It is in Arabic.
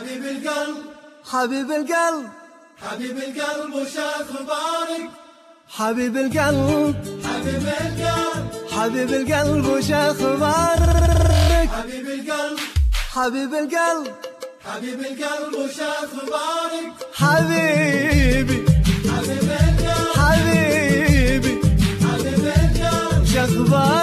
حبيب القلب حبيب القلب حبيب القلب وش اخبارك؟ حبيب القلب حبيب القلب حبيب القلب وش اخبارك؟ حبيب القلب حبيب القلب حبيب القلب وش اخبارك؟ حبيبي حبيب القلب حبيبي حبيب القلب وش اخبارك؟